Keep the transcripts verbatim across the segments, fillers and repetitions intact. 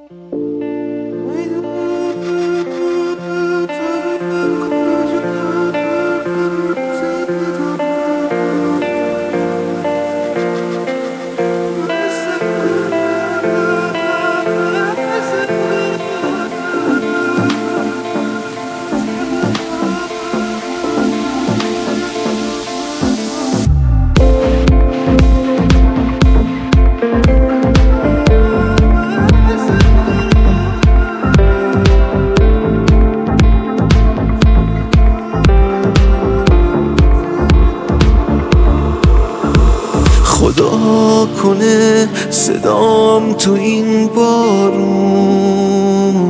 خدا کنه صدام تو این بارون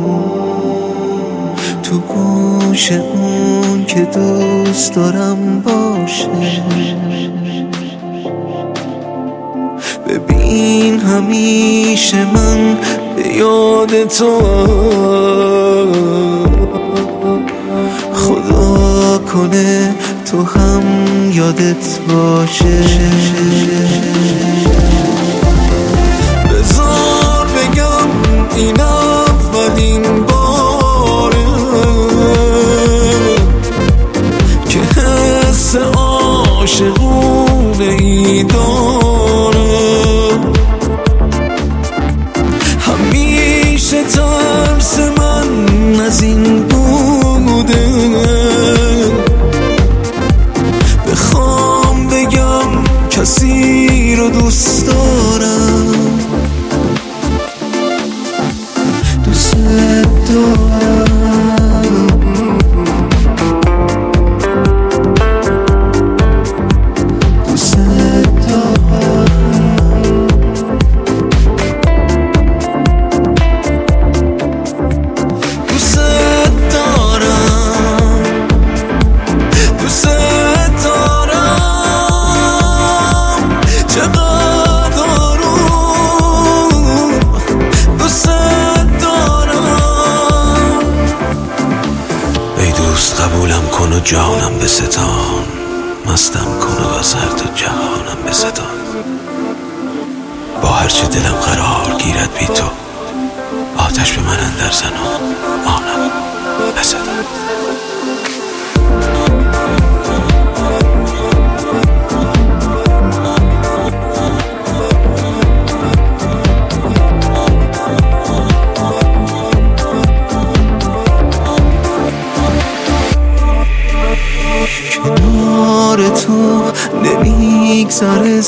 تو گوش اون که دوست دارم باشه. ببین همیشه من به یاد تو، خدا کنه تو هم یادت باشه. بذار بگم این اولین باره که حس عاشقونه ای داره. همیشه ترس من از این بوده، بخوام بگم کسی رو دوست دارم، دوست دارم. قبولم کن و جانم به ستان، مستم کن و از هر دو جهانم به ستان. با هرچه دلم قرار گیرد بی تو، آتش به من اندر زن و آنم به ستان. کنار تو نمیگذره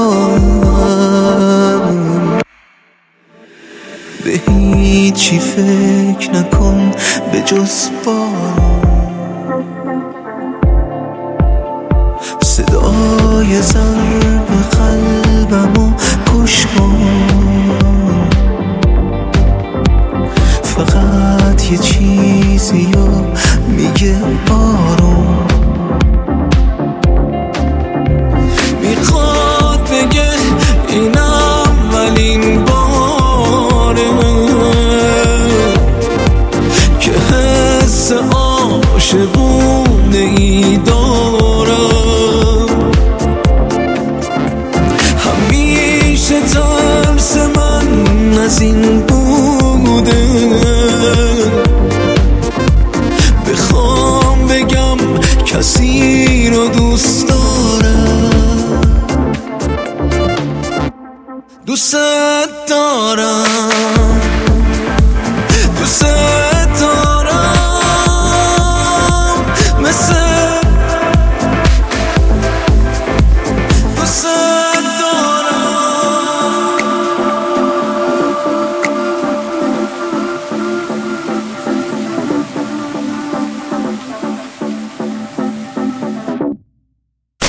سالم، به هیچی فکر نکن به جز بارون. صدای ضرب قلبمو گوش کن، فقط یه چیزی رو میگه